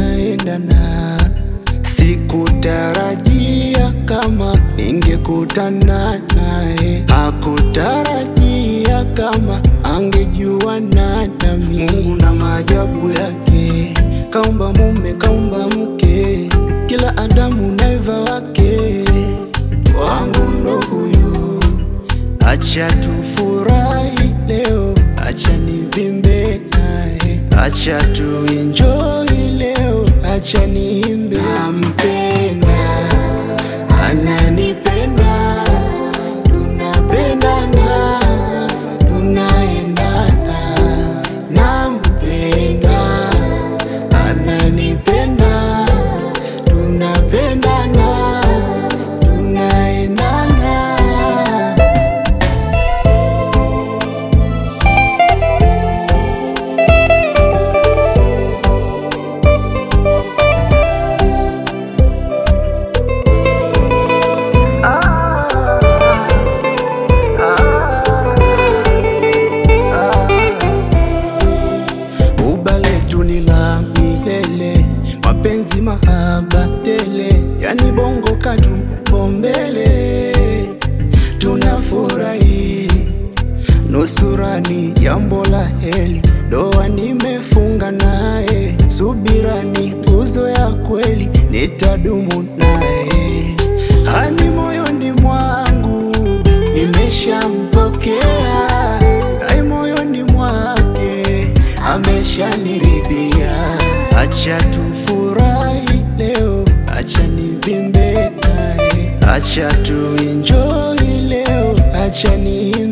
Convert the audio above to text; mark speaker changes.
Speaker 1: tunaendana. Sikutarajia kama ningekutana naye, hakutarajia kama angejuana nami. Mungu na maajabu yake, kaumba mume kaumba mke, kila Adamu na Eva wake. Wangu ndo huyu, acha tufurahi leo, acha nivimbe naye, acha tuenjoy leo, acha niimbe. Nampenda, ananipenda, tunapendana, tunaendana. Nampenda, ananipenda, tunapendana, tunaendana. Mapenzi mahaba tele, yani bongo katu pombele. Tunafurahi nusurani, jambo la heli, ndoa nimefunga naye. Subirani nguzo ya kweli, nitadumu naye. Hani moyoni mwangu nimeshampokea, ai moyoni mwake ameshaniridhia. Acha tufurahi leo, acha nivimbe naye, acha tuenjoy leo, acha niimbe.